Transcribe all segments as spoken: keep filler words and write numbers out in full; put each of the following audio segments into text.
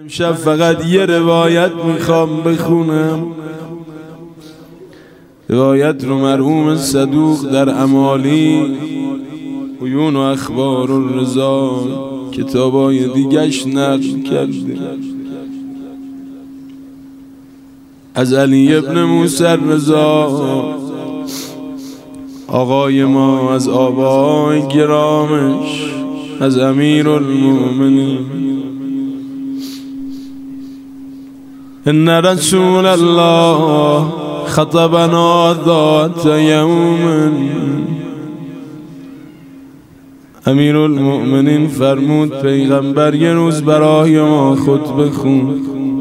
امشب فقط یه روایت میخوام بخونم، روایت رو مرحوم صدوق در امالی عیون و اخبار الرضا کتابای دیگش نقل کرده از علی ابن موسی الرضا آقای ما، از آبای گرامش، از امیر المؤمنین. ان رسول الله خطبنا ذات یوم، امیر المؤمنین فرمود پیغمبر یه روز برای ما خطبه خوند.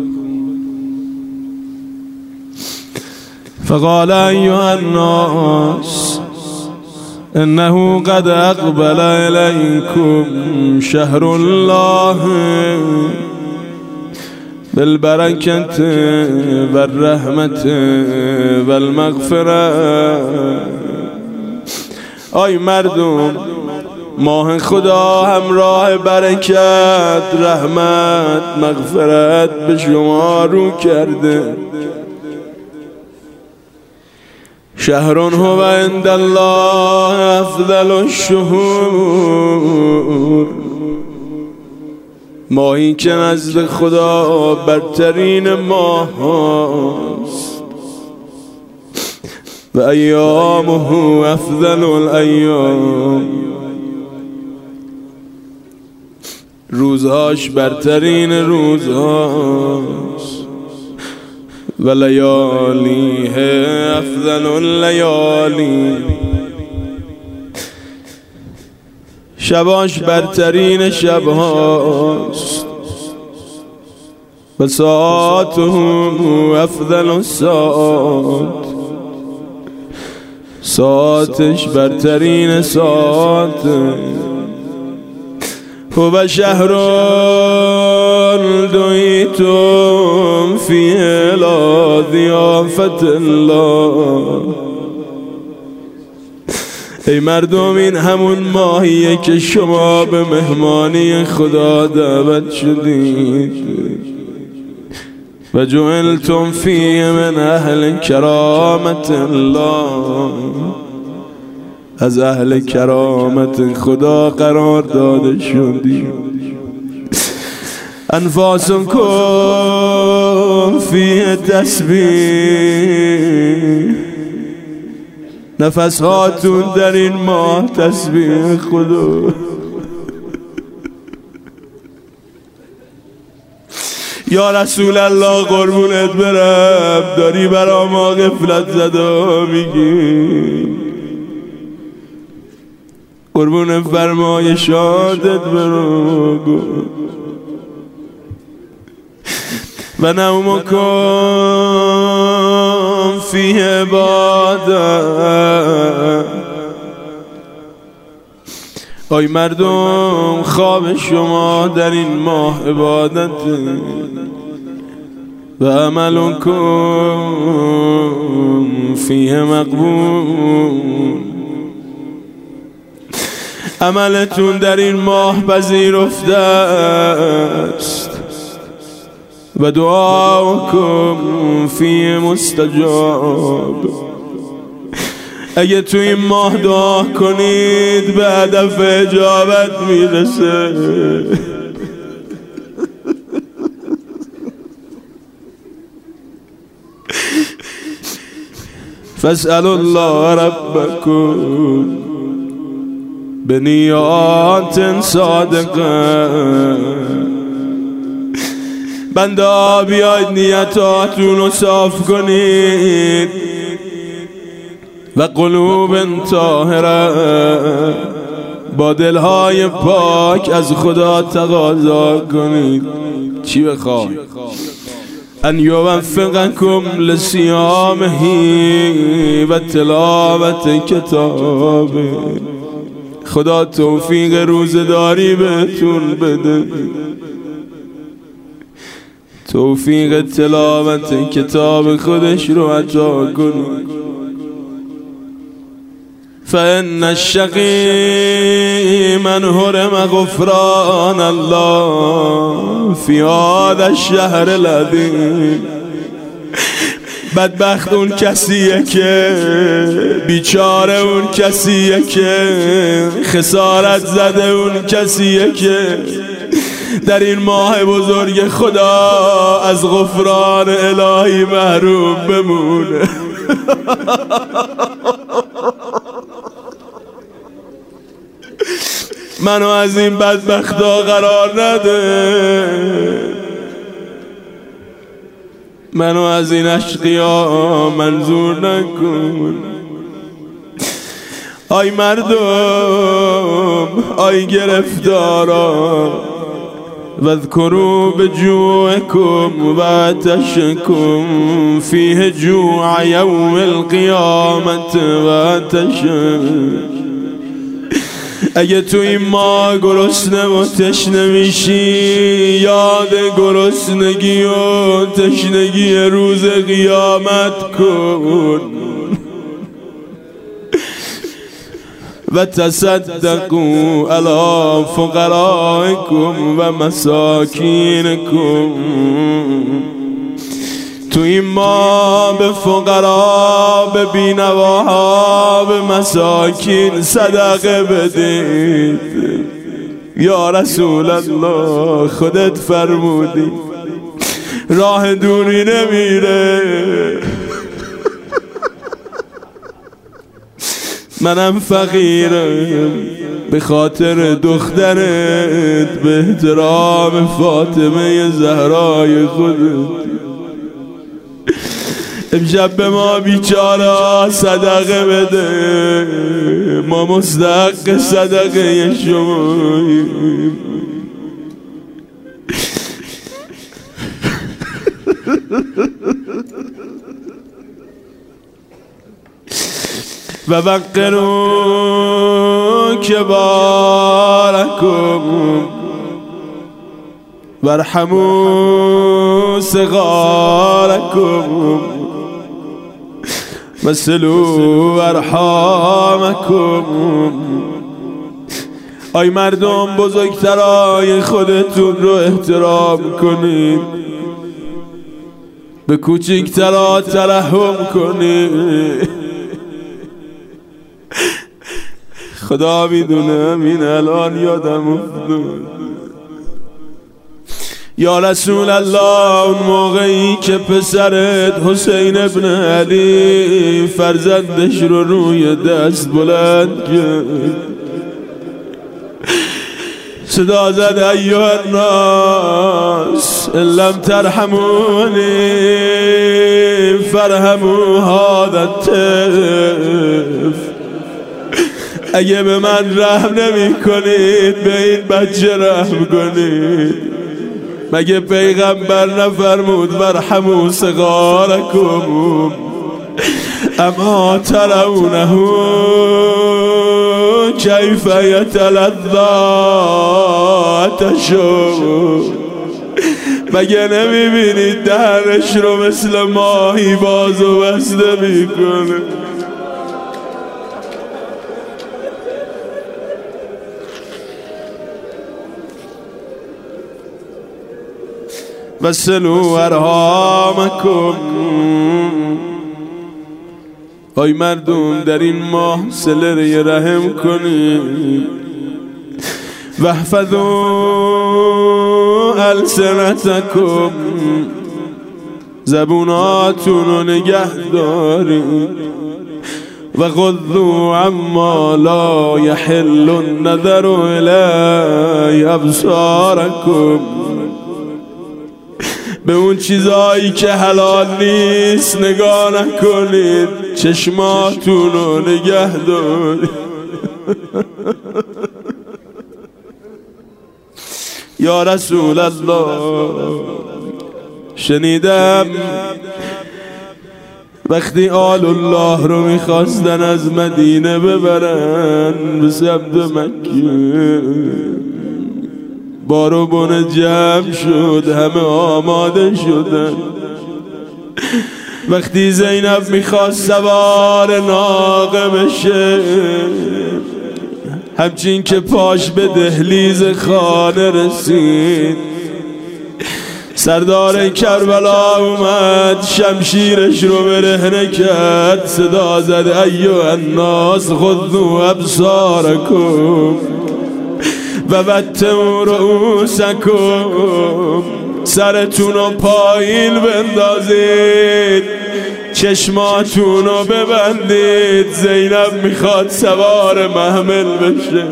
فقال ایها الناس انه قد اقبل الیکم شهر الله بالبرکت والرحمت والمغفرة. آی مردم، ماه خدا همراه برکت، رحمت، مغفرت به شما رو کرده. شهر هو عند الله افضل الشهور، ماهی که نزد خدا برترین ماه هاست. و ایامه افضل الایام، روزهاش برترین روزهاست. و لیالیه افضل اللیالی، شباش برترین شبهاست. و ساعاته افضل الساعات، ساعتش برترین ساعت. هو شهر دعیتم فیه الی ضیافة الله. ای مردم، این همون ماهیه که شما به مهمانی خدا دعوت شدید. و جعلتم فیه من اهل کرامت الله، از اهل کرامت خدا قرار داده شدید. انفاسکم فیه تسبیح، نفس هاتون در این ماه تسبیح خدا. یا رسول الله قربونت برم، داری برا ما غفلت زده میگی، قربون فرمایشاتت برو. و نومکم فی عبادت، آی مردم، خواب شما در این ماه عبادت. و عملکم فیه مقبول، عملتون در این ماه پذیرفته است. و دعاکم فی مستجاب، اگه تو این ماه دعا کنید به هدف اجابت میرسه. فاسألوا الله ربکم بنیات صادقه. بنده ها بیاید نیتاتون رو صاف کنید. و قلوب طاهره، با دلهای پاک از خدا تقاضا کنید. چی بخوای؟ ان یوفقکم لصیامه و تلاوت کتابه، خدا توفیق روزداری بهتون بده، توفیق تلاوت کتاب خودش رو عطا کنه. فإن الشقي من حرم غفران الله في هذا الشهر العظیم. بدبخت اون کسیه که، بیچاره اون کسیه که، خسارت زده اون کسیه که در این ماه بزرگ خدا از غفران الهی محروم بمونه. منو از این بدبختا قرار نده، منو از این اشقیا منظور نکن. آی مردم، آی گرفتارا، واذکروا بجوعکم و عطشکم فیه جوع یوم القیامت و عطش. اگه تو این ماه گرسنه و تشنه میشی، یاد گرسنگی و تشنگی روز قیامت کن و تصدقوا علی فقرائکم و مساکینکم. تو این ما به فقرا، به بینواها، به مساکین صدقه بدید. یا رسول الله، خودت فرمودی راه دوری نمیره، منم فقیرم به خاطر دخترت، به احترام فاطمه زهرای خودت. امشب به ما بیچاره صدقه بده، ما مستحق صدقه شماییم. و وقروا کبارکم وارحموا صغارکم وصلوا ارحامکم. آی مردم، بزرگترای خودتون رو احترام کنید، به کوچکترا ترحم کنید. خدا میدونه این الان یادم افتاد. یا رسول الله، اون موقعی که پسرت حسین ابن علی فرزندش رو روی دست بلند کرد، صدا زد ایها الناس ان لم ترحمونی فرحموا هذا الطفل. اگه به من رحم نمی کنید، به این بچه رحم کنید. مگه پیغمبر نفرمود ورحموا صغارکم؟ اما ترونه کیف یتلذی عطشو؟ مگه نمیبینید دهنش رو مثل ماهی باز و بسته میکنه؟ وصلوا ارحامکم. آی مردم، در این ماه صله رحم کنید. واحفظوا السنتکم، زبوناتون رو نگه دارید. و غضوا عما لا یحل النظر الی ابصارکم، به اون چیزایی که حلال نیست نگاه نکنید، چشماتون رو نگه دارید. یا رسول الله، شنیدم وقتی آل الله رو میخواستن از مدینه ببرن به سمت مکه، بارو بونه جمع شد، همه آماده شدن. وقتی زینب میخواست سوار ناقه بشه، همچین که پاش به دهلیز خانه رسید، سردار کربلا اومد شمشیرش رو برهنه کرد، صدا زد ایها الناس خذوا ابصارکم و بطئوا رؤوسکم، سرتون رو پایین بندازید، چشماتون رو ببندید، زینب میخواد سوار محمل بشه.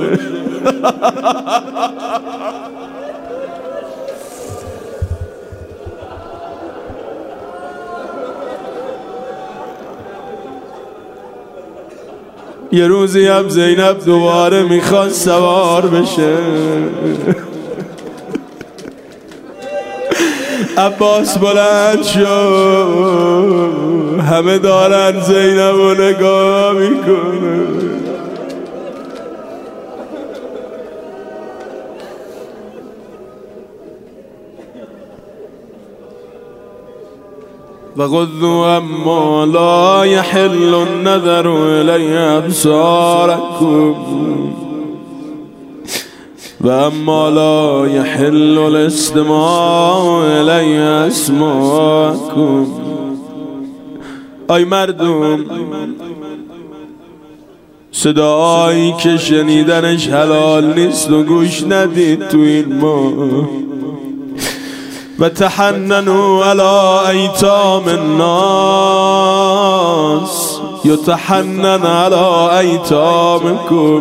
یه روزی هم زینب دوباره میخواد سوار بشه، عباس بلند شد، همه دارن زینب رو نگاه میکنه. وغضوا اما لا يحل النظر إلي أبصاركم واما لا يحل الاستماع إلي أسماعكم. ای مردم، صدایی که شنیدنش حلال نیست و گوش ندید تو این ماه، و تحننوا على ایتام الناس یتحنن على ایتامکم.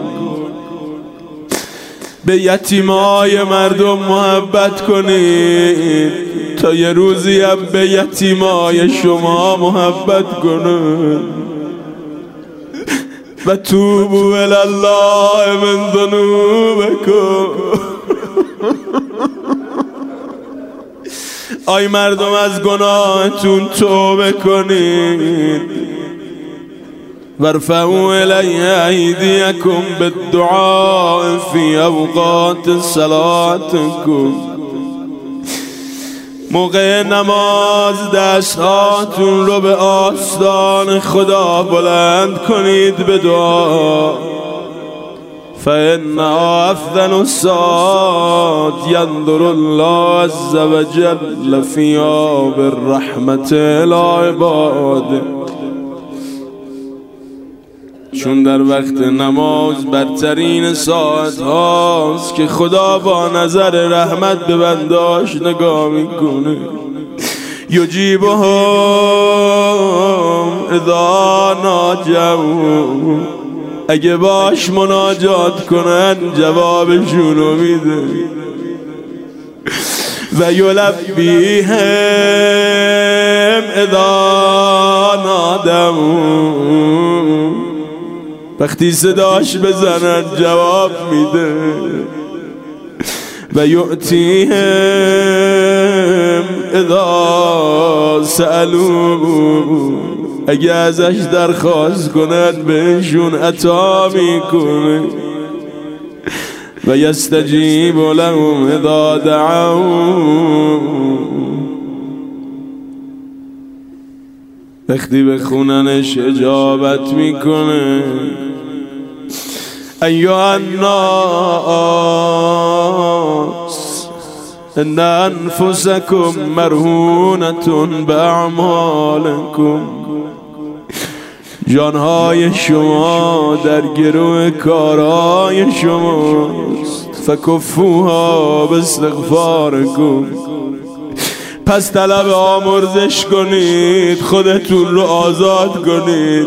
به یتیمای مردم محبت کنید تا یه روزی هم به یتیمای شما محبت کنید. و توبوا الی الله من ذنوبکم. آی مردم، از گناهتون توبه کنید. وارفعوا الی ایدیکم بالدعاء فی اوقات صلاتکم. موقع نماز دستهاتون رو به آستان خدا بلند کنید به دعا. فإن أفضل الساعات ينظر الله عز وجل في آب الرحمة إلى عباده. چون در وقت نماز برترین ساعت هاست که خدا با نظر رحمت به بنداش نگاه میکنه. یجیبهم اذا ناجوا، اگه باش مناجات کنن جوابشونو میده. و یلبیهم اذا نادموا، وقتی صداش بزنن جواب میده. و یعطیهم اذا سألوا، اگه ازش درخواست کنن بهشون عطا میکنه. و یستجیب لهم اذا دعوا، وقتی بخوننش اجابت میکنه. ایها الناس ان انفسکم مرهونة باعمالکم. جانهای شما در گروه کارهای شماست. فکفوها باستغفارکم، پس طلب آمرزش کنید، خودتون رو آزاد کنید.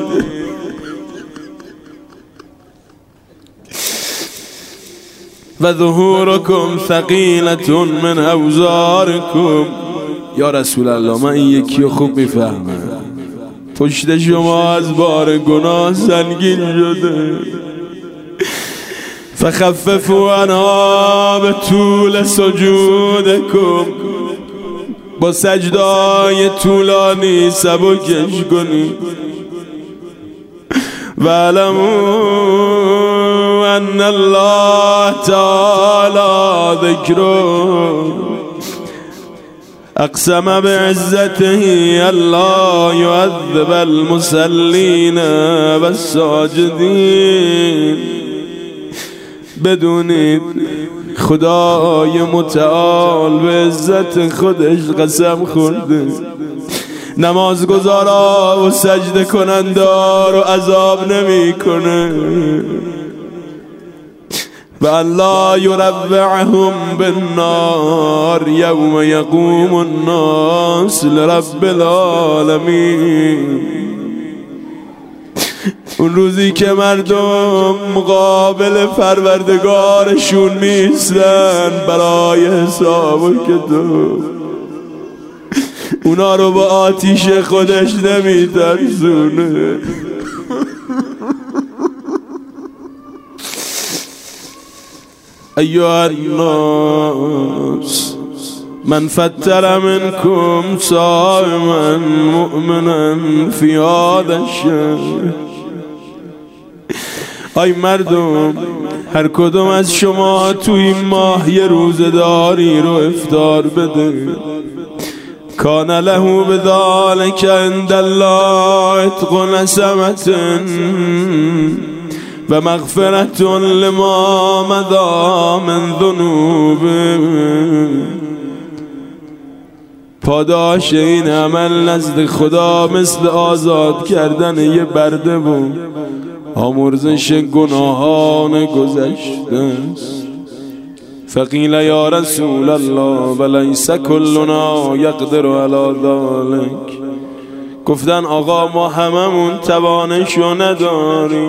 و ظهورکم ثقیلة من اوزارکم. یا رسول الله، من این یکی رو خوب میفهمم، پشت شما از بار گناه سنگین شده. فخففوا عنها به طول سجودکم، با سجدای طولانی سبکش کنید. و علموا ان الله تعالی ذکره، اقسم بعزته الا يعذب المصلين والساجدين. بدونید خدای متعال به عزت خودش قسم خورده نمازگزارا و سجده کنندار و عذاب نمی کنه و الله یروعهم بالنار یوم یقوم الناس لرب العالمین. اون روزی که مردم مقابل پروردگارشون میستن برای حساب و کتاب، اونا رو با آتیش خودش نمیترسونه. ایها الناس من فتر منكم صائما مؤمنا في هذا الشهر. ای مردم، هر کدوم از شما تو این ماه یه روزداری رو افطار بده. کان له بذلک عند الله عتق نسمة و مغفرت لما مضى من ذنوبه. پاداش این عمل نزد خدا مثل آزاد کردن یه برده و آمرزش گناهان گذشته است. فقیل یا رسول الله ولیس کلنا یقدر علی ذلک. گفتن آقا ما هممون توانشو نداریم،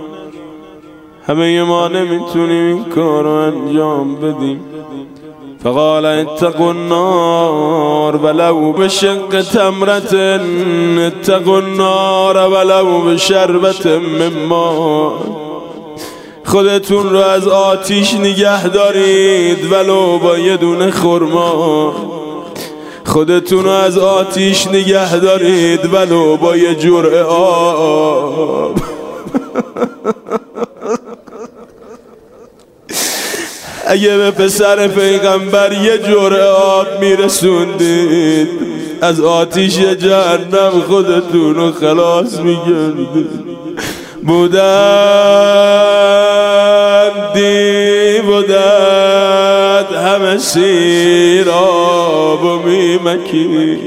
همه ما نمیتونیم این کار رو انجام بدیم. فقال اتقوا النار ولو بشق تمرة، اتقوا النار ولو بشربة من ماء. خودتون رو از آتیش نگه دارید ولو با یه دونه خرما. خودتون رو از آتیش نگه دارید ولو با یه جرعه آب. اگه به پسر پیغمبر یه جرعه آب میرسوندید از آتیش جهنم خودتون رو خلاص میگردید. بودن بودن همه سیراب و میمکی،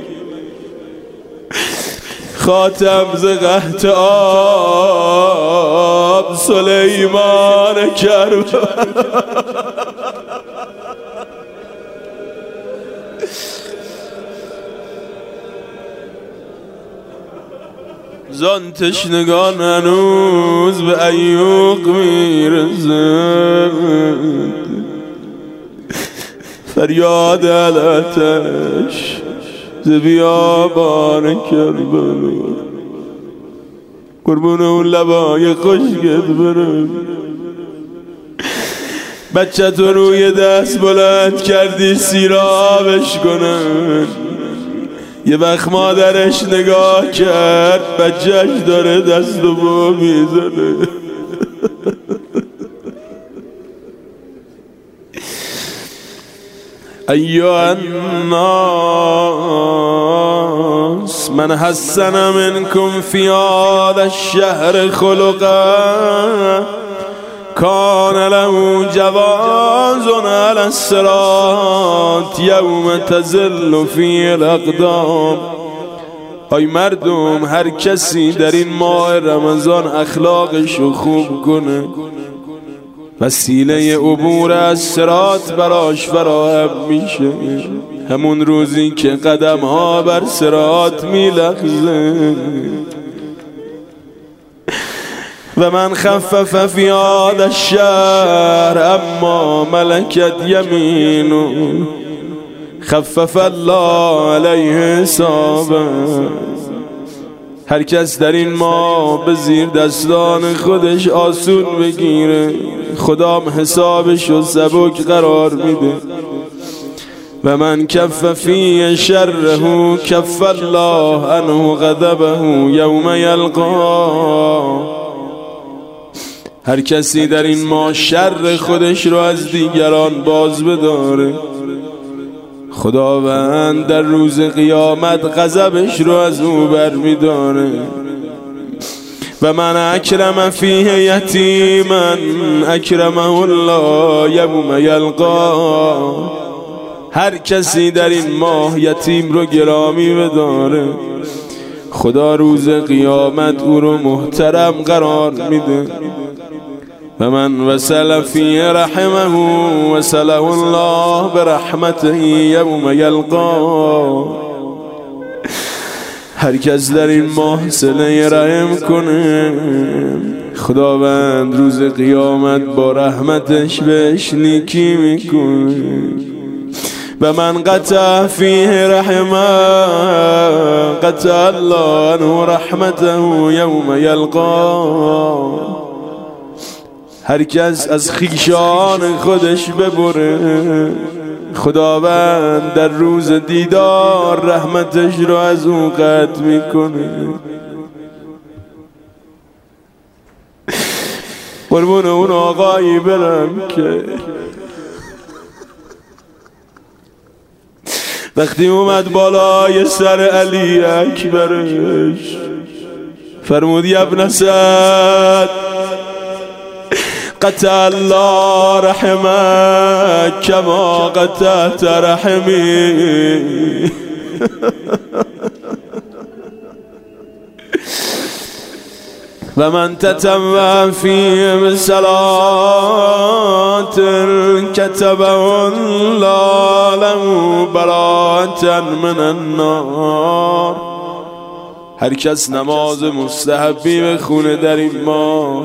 خاتم ز قحط آب سلیمان کربلا. زان تشنگان هنوز به عیوق میرسد، فریاد علتش ز بیابان کربلا. قربون اون لبای خوشگت برم. بچه تو روی دست بلند کردی سیرابش کنن، یه وقت مادرش نگاه کرد بچهش داره دست و با میزنه. ایها الناس من حسن منكم في هذا الشهر خلقا كان له جواز على الصراط يوم تزل فيه الاقدام. ای مردم، هر کسی در این ماه رمضان اخلاقشو خوب کنه وسیله عبور از صراط براش فراهم میشه. همون روزی که قدم ها بر صراط میلغزه. و من خفف فی هذا الشهر اما ملکت یمینو خفف الله علیه حسابه. هر کس در این ماه به زیر دستان خودش آسون بگیره خدام حسابش رو سبک قرار میده. و من کف فی شره کف الله عنه غضبه یوم یلقا. هر کسی در این ماه شر خودش رو از دیگران باز بداره خداوند در روز قیامت غضبش رو از او بر می‌داره. و من اکرم فیه یتیما اکرمه الله یوم یلقا. هر کسی در این ماه یتیم رو گرامی بداره، خدا روز قیامت او رو محترم قرار میده. و من وصل فی رحمه وصله الله برحمته یوم یلقا. هر کس در این ماه صله رحم کنه، خداوند روز قیامت با رحمتش بهش نیکی میکنه. و من قطع فیه رحمه قطع الله عنه رحمته یوم یلقا. هر کس از خویشان خودش ببره، خداوند در روز دیدار رحمتش رو از اون قطع میکنه. قربون اون آقایی برم که وقتی اومد بالای سر علی اکبرش فرمود یا ابن سعد قطع الله رحمك كما قطعت رحمي. و من تتم فيه بصلاة كتبه الله له براءة من النار. هر کس نماز مستحبی بخونه در این ماه،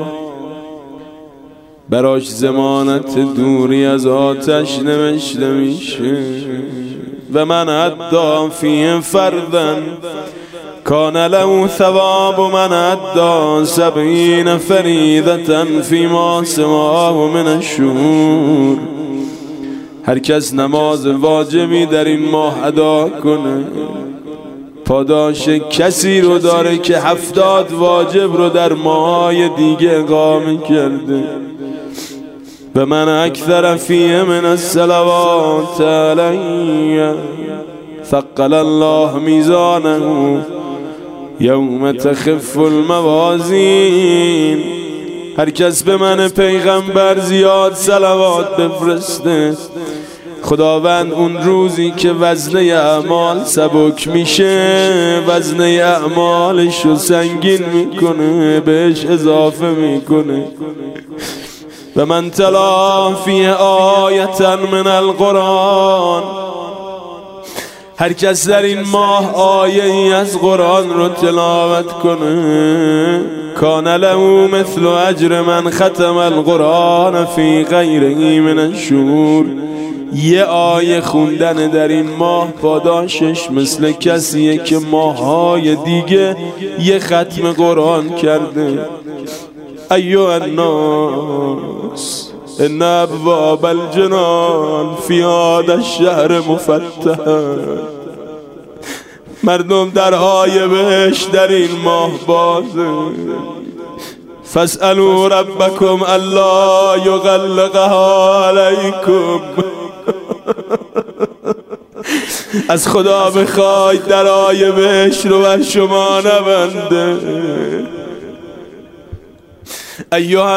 براش ضمانت دوری از آتش نوشته میشه. و من ادعا فیه فردا کان له ثواب من ادعا سبعین فریضة فیما سواه من الشهور. هر کس نماز واجبی در این ماه ادا کنه، پاداش کسی رو داره که هفتاد واجب رو در ماهای دیگه اقامه کرده. و من اکثر فیه من الصلوات علی ثقل الله میزانه یوم تخف الموازین. هر کس به من پیغمبر زیاد صلوات بفرسته، خداوند اون روزی که وزنه اعمال سبک میشه وزنه اعمالش رو سنگین میکنه، بهش اضافه میکنه. و من تلا فی آیة من القرآن. هر کس در این ماه آیه ای از قرآن رو تلاوت کنه، کان له مثل اجر من ختم القرآن فی غیره من الشهور. یه آیه خوندن در این ماه پاداشش مثل کسیه که ماههای دیگه یه ختم قرآن کرده. ایها الناس ان ابواب الجنان فی هذا الشهر مفتحه. مردم درهای بهشت در این ماه بازه. فاسألوا ربکم الا یغلقها علیکم. از خدا بخواید درهای بهشت رو بر شما نبنده. ایها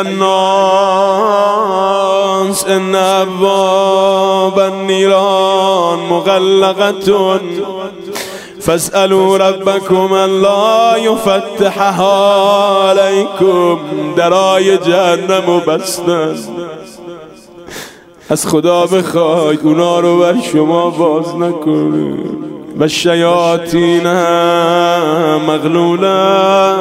الناس ان ابواب النیران مغلقة فاسألوا ربكم الا یفتحها علیکم. درای جهنم بستن، از خدا بخواید اونا رو بر شما باز نکنه. و شیاطین مغلوله،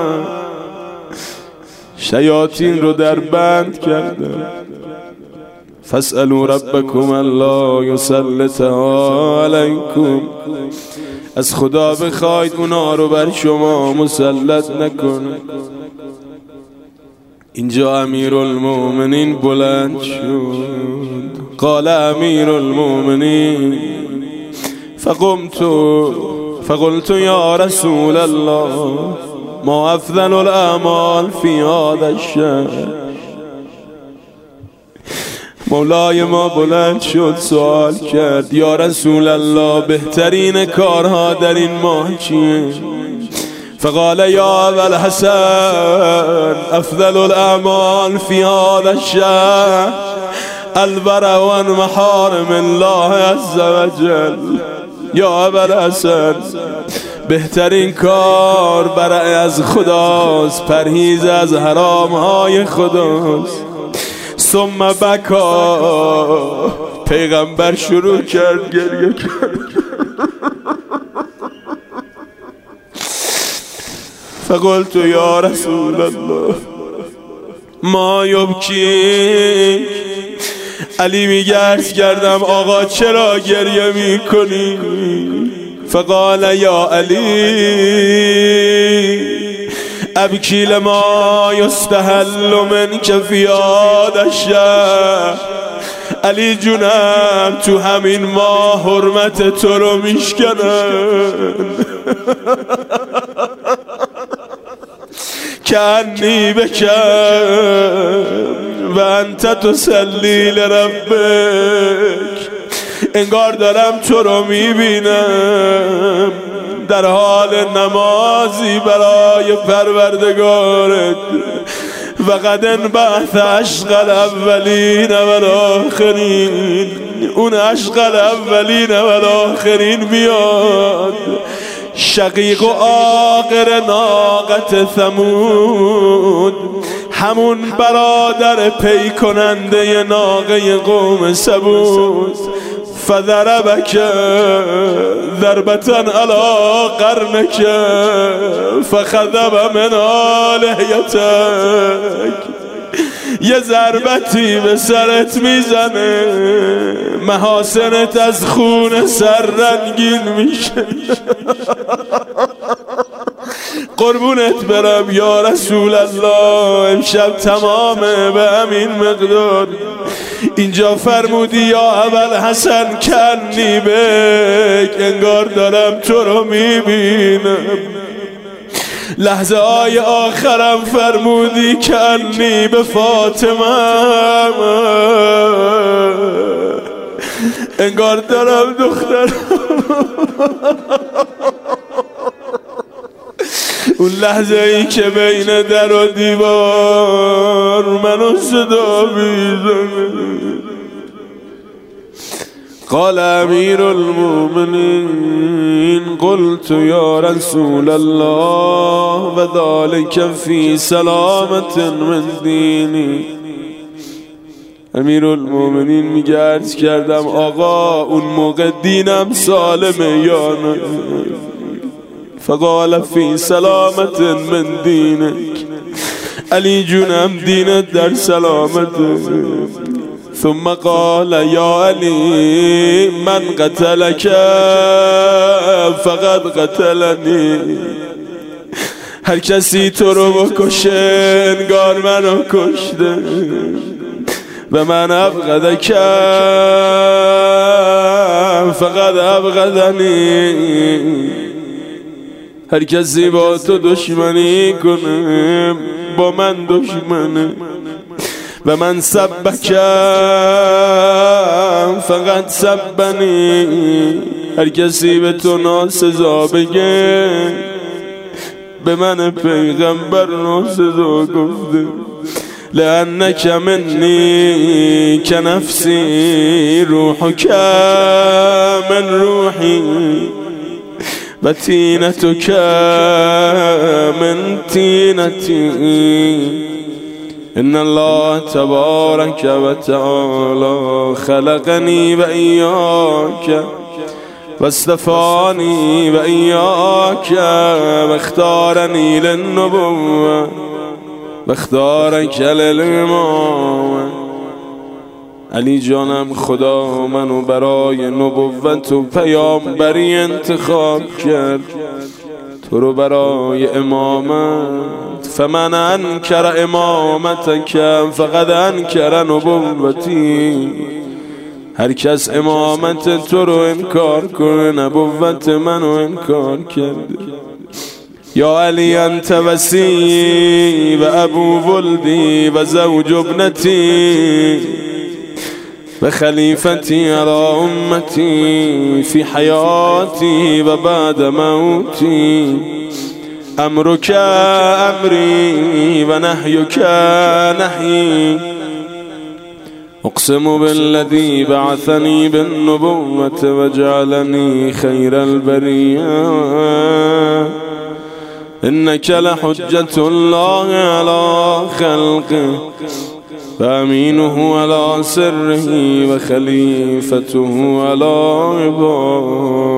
شیاطین رو در بند کردن. فاسألوا ربکم الا یسلطها علیکم. از خدا بخواید اونا رو بر شما مسلط نکنه. اینجا امیر المؤمنین بلند شد، قال امیر المؤمنین فقمت فقلت یا رسول الله ما افضل الاعمال فی هذا الشهر. مولای ما بلند شد سوال کرد یا رسول الله بهترین کارها در این ماه چیه؟ فقال یا ابا الحسن افضل الاعمال في هذا الشهر الورع عن محارم الله عز وجل. یا ابا الحسن بهترین کار برای از خداست، پرهیز از حرام های خداست. ثم بکا، پیغمبر شروع کرد گریه کرد. فقلت یا رسول الله ما یبکی. علی میگه عرض کردم آقا چرا گریه میکنی؟ فقال یا علی ابکی لما یستحل منک فی هذا الشهر. علی جونم تو همین ماه حرمت تو رو میشکنن. کنی بکن و انت تسلی لربک. انگار دارم تو رو میبینم در حال نمازی برای پروردگارت. و قد انبعث عشق الاولین و الاخرین. اون عشق الاولین و الاخرین بیاد. شقیق و آخر ناقت ثمود، همون برادر پی کننده ناقه قوم ثمود. فضربک ضربة علی قرنک فخذب من لحیتک. یه ضربتی به سرت میزنه، محاسنت از خون سر رنگین میشه. قربونت برم یا رسول الله، امشب تمامه به همین مقدار. اینجا فرمودی یا اول حسن کنی بک، انگار دارم تو رو میبینم. لحظه های آخرم فرمودی کنی به فاطمه، انگار دارم دختر. اون لحظه ای که بین در و دیوار منو صدا میزنه. قال امیر المؤمنین قلت یا رسول الله و ذلك فی سلامت من دینی. امیر المؤمنین میگه عرض کردم آقا اون موقع دینم سالمه یا نه؟ فقال فی سلامت من دینک. علی جونم دینت در سلامته. ثم قال یا علی من قتلک فقد قتلنی. هر کسی تو رو بکشه انگار منو کشته. و من ابغضک فقد ابغضنی. هر کسی با تو دشمنی کنه با من دشمنه. و من سبک فقط سبنی. هر کسی به تو ناسزا بگه به من پیغمبر ناسزا گفته. لأنک منی کنفسی روحک من روحی و تینتک من تینتی. ان الله تبارک و تعالی خلقنی و ایاک و اصطفانی و ایاک و اختارنی للنبوة و اختارک للامامة. علی جانم خدا منو برای نبوت و پیامبری انتخاب کرد، تو رو برای امامت. فمن انکر امامتک فقد انکر نبوتی. هر کس امامت تو رو انکار کنه نبوت منو انکار کرده. یا علی انت وسی و ابو ولدی و زوج ابنتی. وخليفتي على أمتي في حياتي وبعد موتي. أمرك أمري ونهيك نهيي. أقسم بالذي بعثني بالنبوة وجعلني خير البرية إنك لحجة الله على خلقه فأمينه على سره وخليفته على عباده.